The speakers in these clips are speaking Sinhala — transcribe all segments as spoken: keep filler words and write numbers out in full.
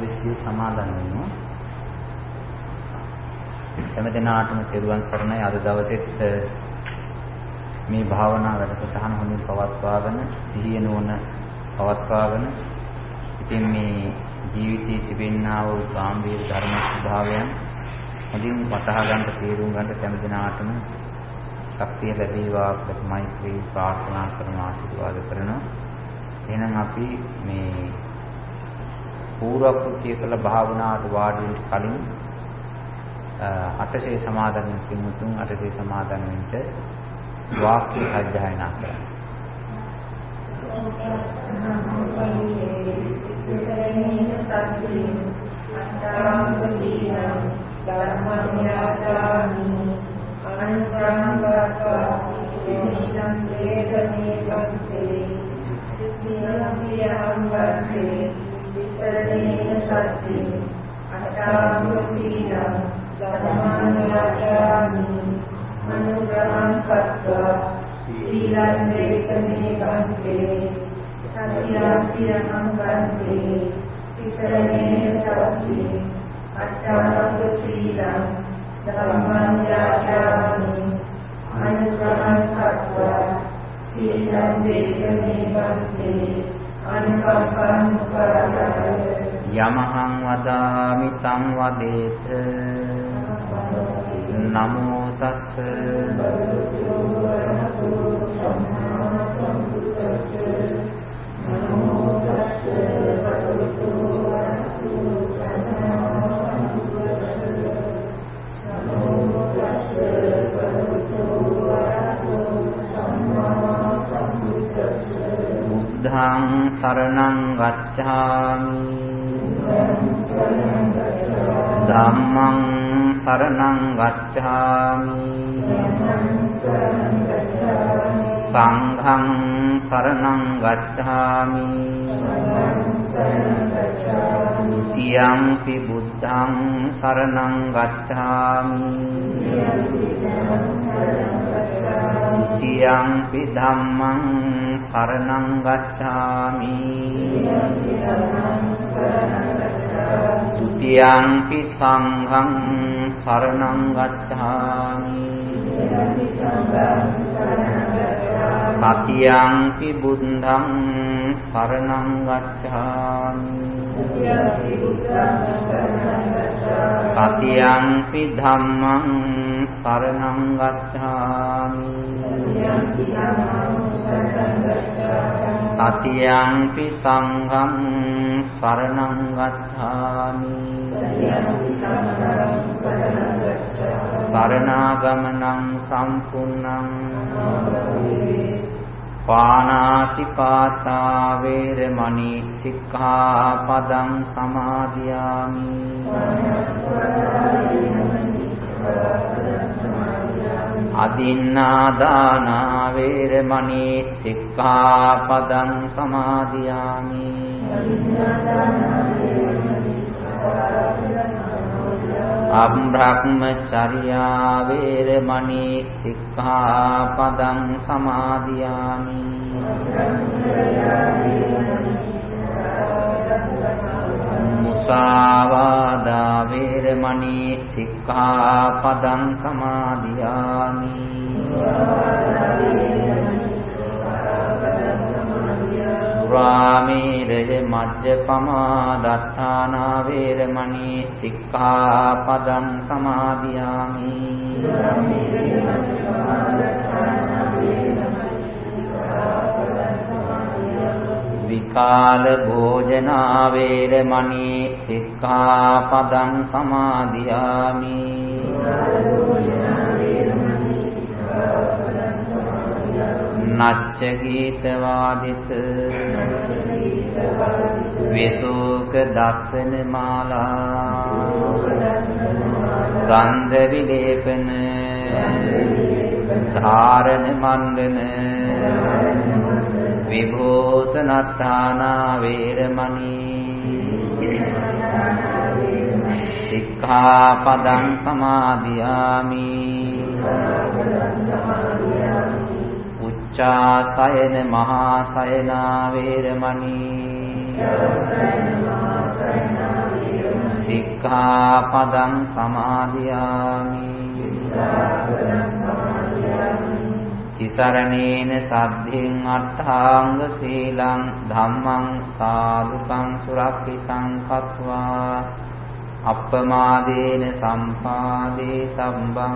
අපි සිය සමාදන් වෙනවා. හැම දිනාටම තෙරුවන් සරණයි. අද දවසෙත් මේ භාවනා වැඩසටහන හොඳින් පවත්වාගෙන සිහිය නුවණ පවත්වාගෙන ඉතින් මේ ජීවිතයේ තිබෙනා වූ ගාම්භීර ධර්ම ස්වභාවයන් හොඳින් වටහා ගන්න තේරුම් ගන්න හැම දිනාටම ශක්තිය ලැබේවා කියලා මෛත්‍රී ප්‍රාර්ථනා කරන ආශිර්වාද කරනවා. එහෙනම් අපි මේ පූර්ව කෘත්‍ය කළ භාවනාවට වාඩි වෙන්න කලින් අටසේ සමාදන් වෙන පින්තුන් අටසේ සමාදන් වෙන්න වාක්‍ය අධ්‍යයනය කරනවා. Anugeraham Katva Silan Dekane Bhante Satyapiraham Bhante Tisarane Sakti Attaha Silam Dhamman Yajami Anugeraham Katva Silan Dekane Bhante Anukampan Karaya Yamahang vadami tam vadeta Namo tassa Buddhang saranang gacchami Dhammang saranang gacchami Sanghang saranang gacchami Ditiyampi buddhang saranang gacchami Ditiyampi dhammang saranang gacchami Tutiyampi sanghang saranang gacchami Satiyampi buddhang saranang gacchami Satiyampi dhammang saranang gacchami Satiyampi sanghang saranang gacchami Saranaгаmanang sampunnam Pānātipātā vēremani sikkhapadam samadhiyāmi Adinādānā vēremani sikkhapadam samadhiyāmi Abbrahmacharya vēremani sikkhapadam samadhiyāmi Musāvādā vēremani sikkhapadam samadhiyāmi Surāmēraya majjapamā daṭṭhānā vēremani sikkhapadam samadhiyāmi Vikāla bhojanā vēremani sikkhapadam samadhiyāmi Nachca gīta vādisa Visuka dassana mālā Gandha vilepana Dhārana mandana Vibhūsanatthānā vēremani Sikkhapadam samadhiyāmi Uccāsayana mahāsayana vēremani සික්ඛාපදං සමාදියාමි තිසරණේන සද්ධින් අට්ඨාංග සීලං ධම්මං සාදුකං සුරක්ෂිතං කତ୍වා අප්පමාදේන සම්පාදේ සම්බං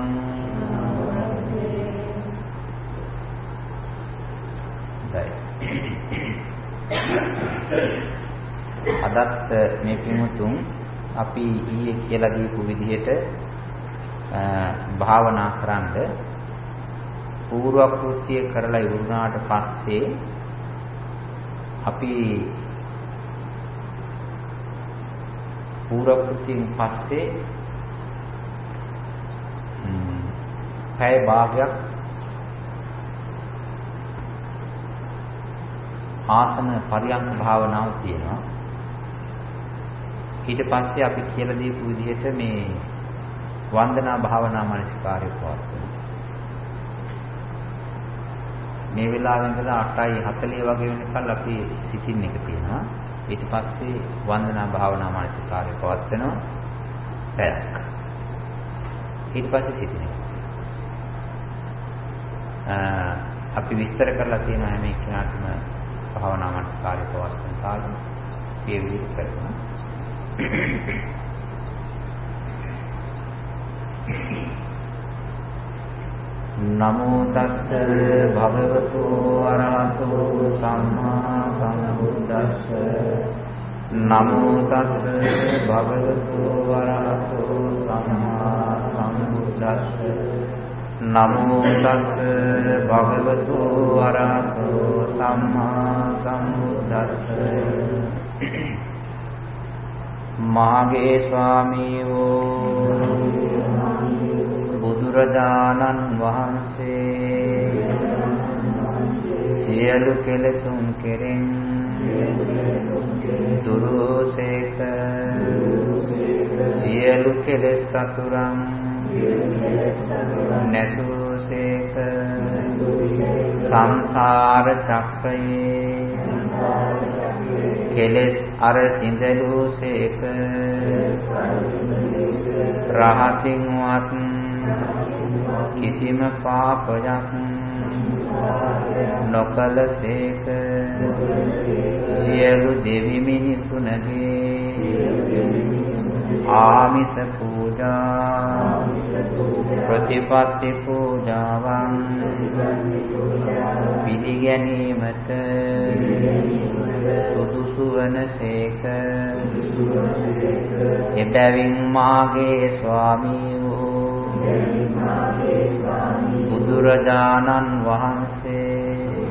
අදත් මේ පිමුතුන් අපි ඊයේ කියලා දීපු විදිහට භාවනා කරන්න පූර්ව කෘත්‍ය කරලා ඉවරුනාට පස්සේ අපි පූර්ව කෘත්‍යයෙන් පස්සේ පැය භාගයක් ආසන පරියන්ක භාවනාව තියෙනවා. ඊට පස්සේ අපි කියලා දීපු විදිහට මේ වන්දනා භාවනා මානසිකාරය පවත්වනවා. මේ වෙලාවෙ ඉඳලා අටයි හතලිය වගේ වෙනකල් අපි සිටින් එක තියෙනවා. ඊට පස්සේ වන්දනා භාවනා මානසිකාරය පවත්වනවා පැයක්. ඊට පස්සේ සිටින් එක. අපි විස්තර කරලා තියෙනවා හැම එක්කෙනාටම භාවනා මානසිකාරය පවත්වන කාලෙ මේ විදිහට කරනවා. නමෝ තස්ස භගවතු අරහතෝ සම්මා සම්බුද්දස්ස නමෝ තස්ස භගවතු අරහතෝ සම්මා සම්බුද්දස්ස නමෝ තස්ස භගවතු අරහතෝ සම්මා සම්බුද්දස්ස මාගේ ස්වාමී වූ බුදුරජාණන් වහන්සේ සියලු කෙලෙසුන් කෙරෙන් දුරුසේක සියලු කෙලෙස් සතුරන් නැසුසේක සංසාර චක්‍රයේ කෙලෙස් අර සිඳලුසේක රහසින්වත් කිසිම පාපයක් නොකලසේක සියලු දෙවි මිනිසුන්ගේ ආමිස පූජා ප්‍රතිපත්ති පූජාවන් පිළිගැනීමට සුදුසු වනසේක එබැවින් මාගේ ස්වාමී වූ බුදුරජාණන් වහන්සේ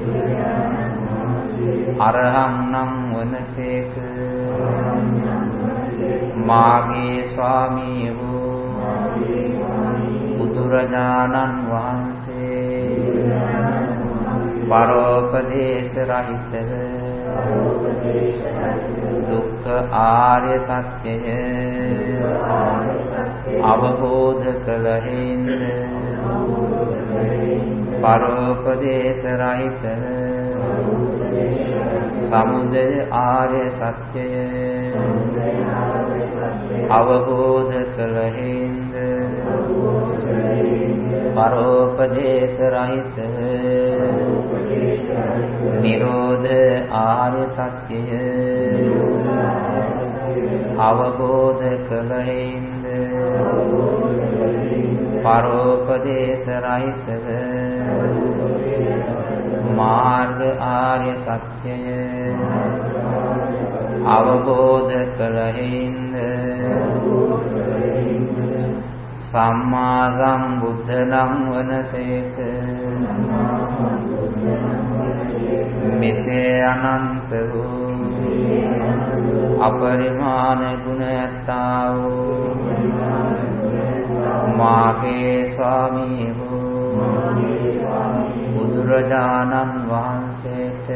අරහං නම් වනසේක මාගේ ස්වාමී වූ බුදුරජාණන් වහන්සේ පරෝපදේශ රහිතව දුක්ඛ ආර්ය සත්‍යය අවබෝධ කළ හේඳ පරෝපදේශ රහිතව සමුදය ආර්ය සත්‍යය අවබෝධ කළ හේඳ පරෝපදේශ රහිතව නිරෝධ ආර්ය සත්‍යය අවබෝධ කළ හේඳ පරෝපදේශ රහිතව මාර්ග ආර්ය සත්‍යය අවබෝධ කළ හේඳ සම්මා සම්බුද්ධ නම් වනසේක මෙසේ අනන්ත වූ අපරිමාණ ගුණ ඇත්තා වූ මාගේ ස්වාමී වූ බුදුරජාණන් වහන්සේට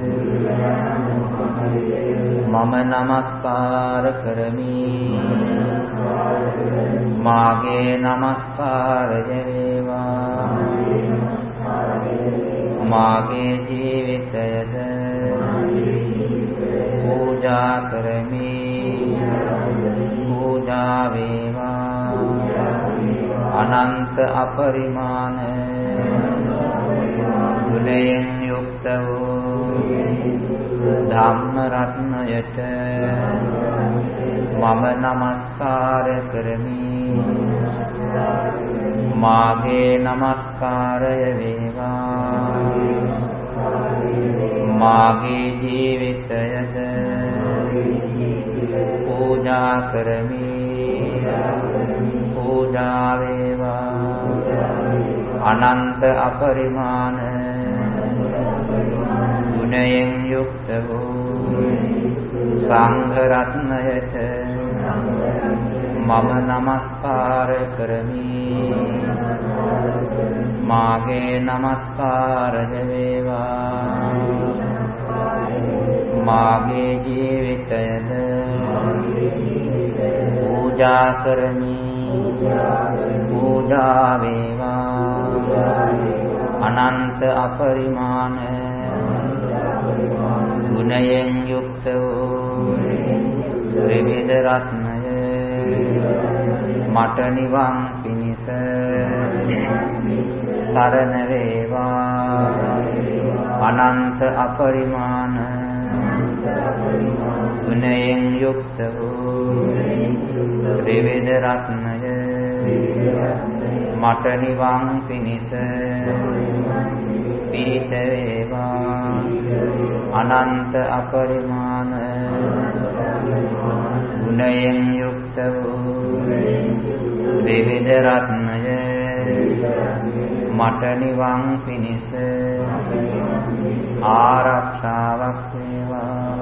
මම නමස්කාර කරමි. මාගේ නමස්කාරය වේවා. මාගේ ජීවිතයද පූජා කරමි. පූජා වේවා අනන්ත අපරිමාණ ගුණයෙන් යුක්ත වූ ධම්ම රත්නයට මම නමස්කාර කරමි. මාගේ නමස්කාරය වේවා මාගේ ජීවිතයද පූජා කරමි. පූජා වේවා අනන්ත අපරිමාණ ගුණයෙන් යුක්ත වූ සංඝ රත්නයට මම නමස්කාර කරමි. මාගේ නමස්කාරය වේවා මාගේ ජීවිතයද පූජා කරමි. පූජා වේවා අනන්ත අපරිමාණ ගුණයෙන් යුක්ත වූ ත්‍රිවිධ රත්නය මට නිවන් පිණිස සරණ වේවා අනන්ත අපරිමාණ ගුණයෙන් යුක්ත වූ ත්‍රිවිධ රත්නය මට නිවන් පිණිස පීඨ වේවා අනන්ත අපරිමාණ ගුණයෙන් යුක්ත වූ ත්‍රිවිධ රත්නය මට නිවන් පිණිස ආරක්ෂාවක් වේවා.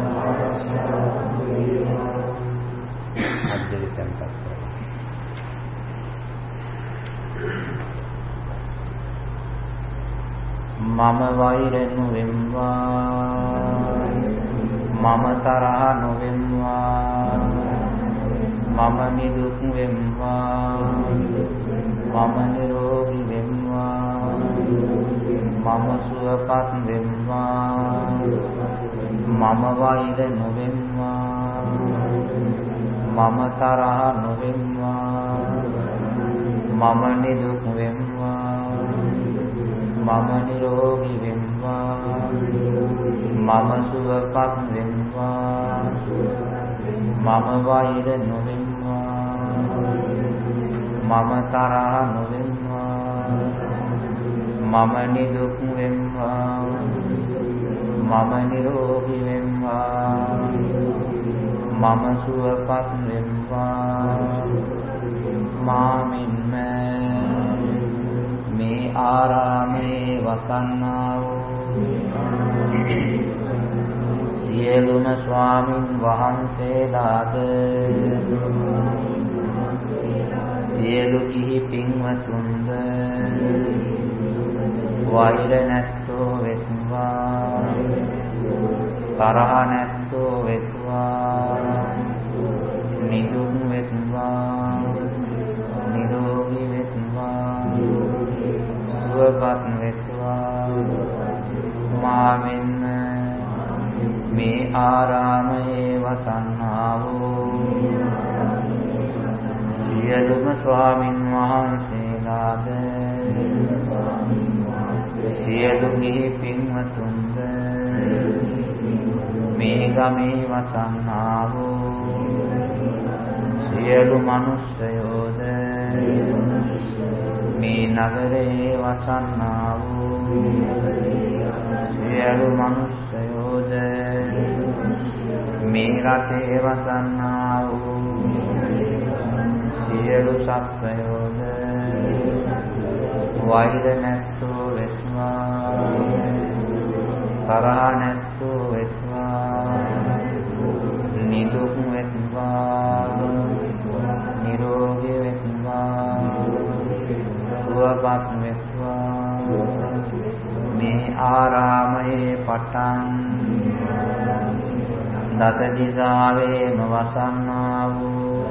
මම වෛර නොවෙම්වා මම තරහ නොවෙම්වා මම නිදුක් වෙම්වා මම නිරෝගී වෙම්වා මම සුවපත් වෙම්වා මම වෛර නොවෙම්වා මම තරහ නොවෙම්වා මම නිදුක් වෙම්වා මම නිරෝගී වෙම්වා මම සුවපත් වෙම්වා මම වෛර නොවෙම්වා මම තරහ නොවෙම්වා මම නිදුක් වෙම්වා මම නිරෝගී වෙම්වා මම සුවපත් වෙම්වා මාමින්ම මේ ආරාමේ වසන්නා වූ සියලුම ස්වාමින් වහන්සේලාද සියලු කිහි පින්වතුන්ද වෛර නැත්තෝ වෙත්වා තරහ නැත්තෝ වෙත්වා නිදුක් වෙත්වා නිරෝගී වෙත්වා සුවපත් වෙත්වා මාමින්ම මේ ආරාමයේ වසන්නා වූ සියලුම ස්වාමින් වහන්සේලාද සියලු ගිහි පින්වතුන්ද මේ ගමේ වසන්නා වූ සියලු මනුෂ්‍යයෝද මේ නගරේ වසන්නා වූ සියලු මනුෂ්‍යයෝද මේ රටේ වසන්නා වූ සියලු සත්වයෝද වෛර නැත්තෝ වෙත්වා තරහ නැත්තෝ වෙත්වා නිදුක් වෙත්වා නිරෝගී වෙත්වා සුවපත් වෙත්වා මේ ආරාමයේ පටන් දස දිසාවේම වසන්නා වූ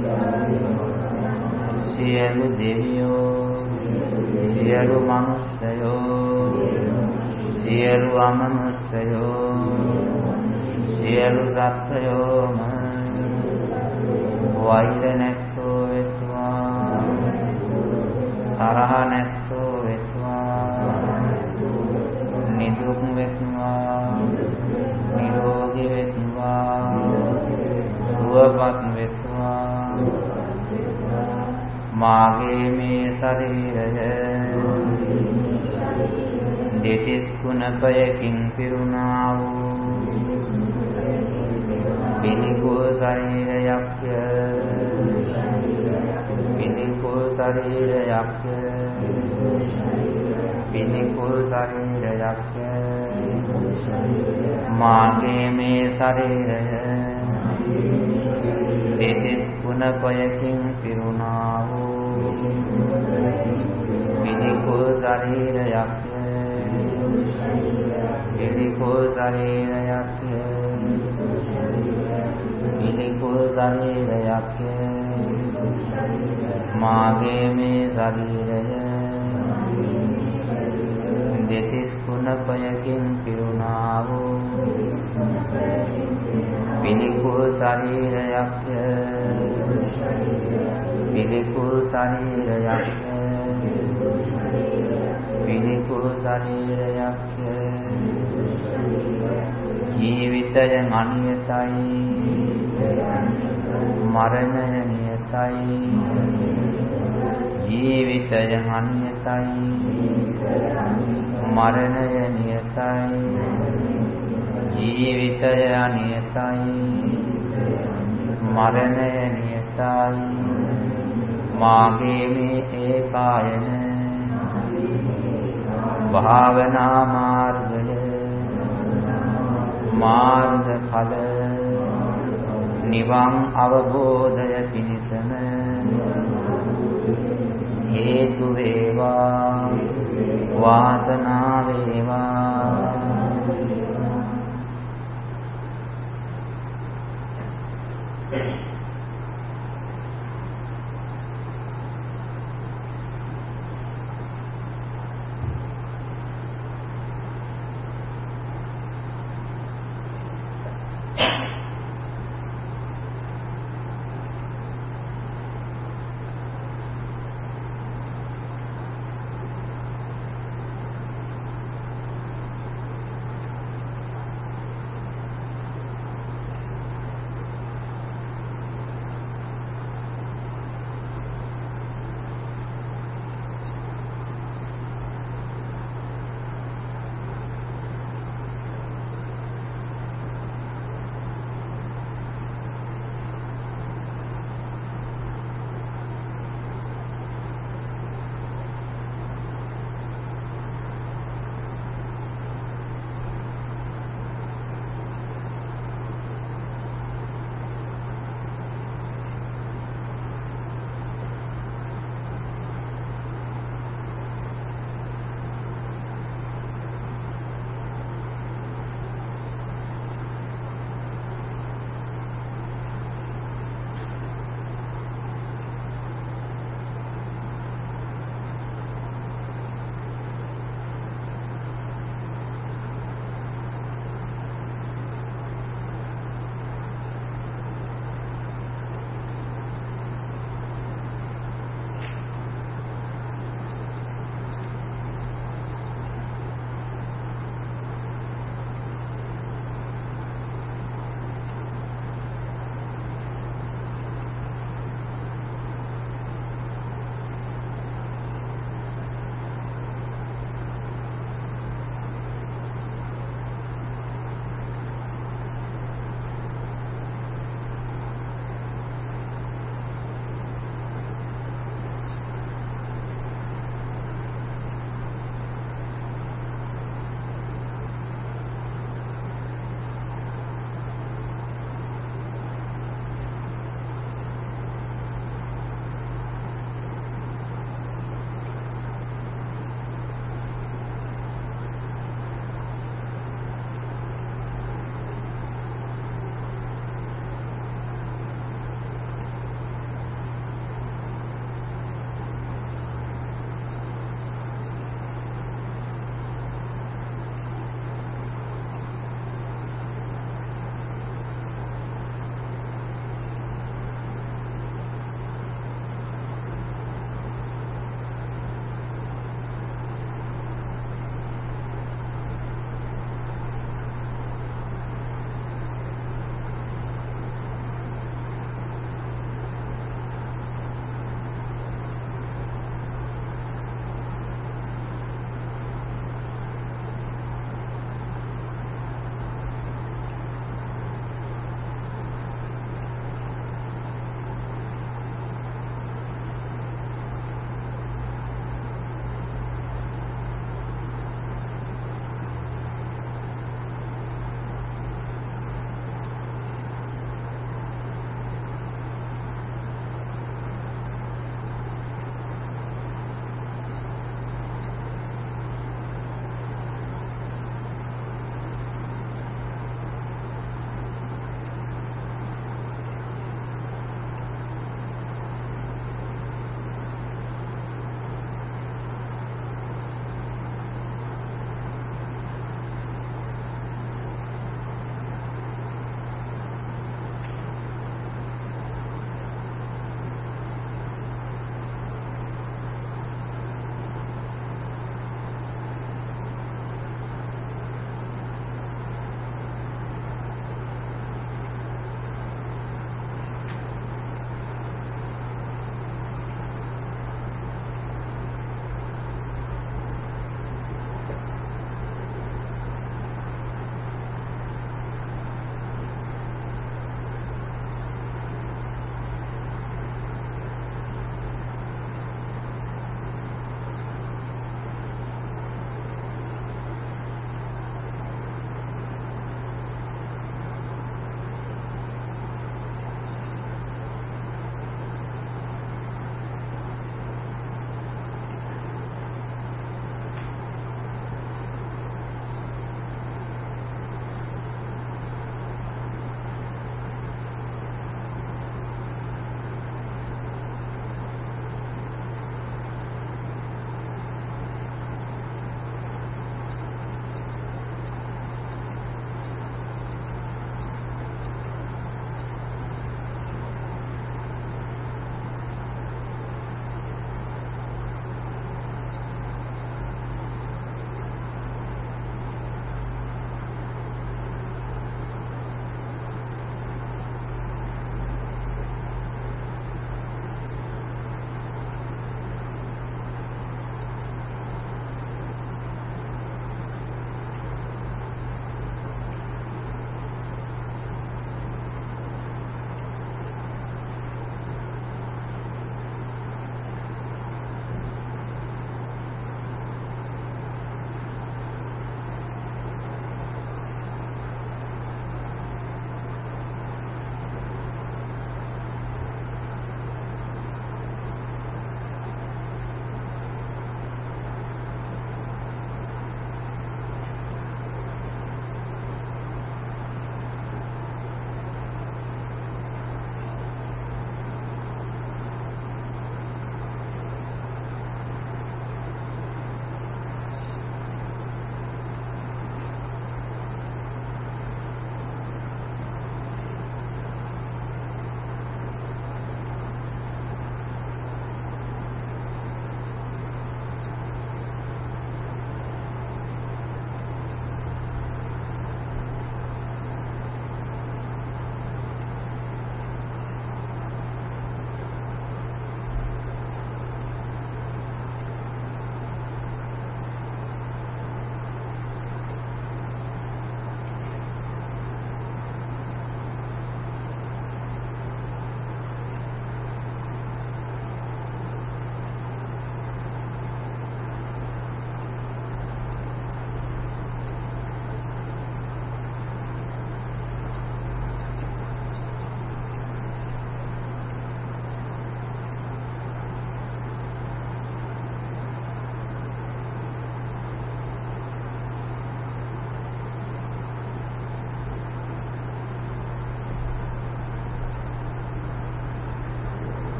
සියලු දෙවියෝ සියලු මනුෂ්‍යයෝ සියලු අමනුෂ්‍යයෝ සියලු සත්වයෝම වෛර නැත්තෝ වෙත්වා තරහ නැත්තෝ වෙත්වා නිදුක් වෙත්වා නිරෝගී වෙත්වා සුවපත් වෙත්වා මාගේ මේ ශරීරය දෙතිස් කුණපයකින් පිරුණා වූ පිළිකුල් ශරීරයක්ය පිළිකුල් ශරීරයක්ය පිළිකුල් ශරීරයක්ය මාගේ මේ ශරීරය දෙතිස් කුණපයකින් පිරුණා වූ පිළිකුල් ශරීරයක්ය පිළිකුල් ශරීරයක්ය පිළිකුල් ශරීරයක්ය මාගේ මේ ශරීරය දෙතිස් කුණපයකින් පිරුණා වූ පිළිකුල් ශරීරයක්ය පිළිකුල් ශරීරයක්ය පිළිකුල් ශරීරයක්ය ජීවිතය අනියතයි මරණය නියතයි ජීවිතය අනියතයි මරණය නියතයි ජීවිතය අනියතයි මරණය නියතයි මාගේ මේ ඒකායන භාවනා මාර්ගය මාර්ග ඵල නිවන් අවබෝධය පිණිසම හේතු වේවා වාසනා